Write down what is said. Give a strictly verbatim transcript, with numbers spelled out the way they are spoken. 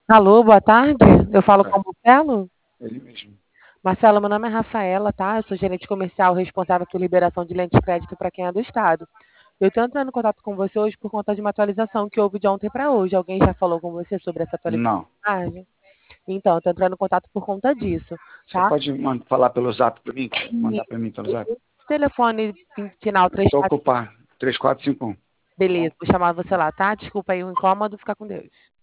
Alô, boa tarde. Eu falo com É, o Marcelo? ele mesmo. Marcelo, meu nome é Rafaela, tá? Eu sou gerente comercial responsável por liberação de lente de crédito para quem é do estado. Eu estou entrando em contato com você hoje por conta de uma atualização que houve de ontem para hoje. Alguém já falou com você sobre essa atualização? Não. Ah, então, eu estou entrando em contato por conta disso, Você tá? pode man- falar pelo zap para mim? E Mandar para mim pelo zap? o telefone em final três Estou quatro. ocupado. três quatro cinco um. Beleza, vou chamar você lá, tá? Desculpa aí o incômodo, fica com Deus.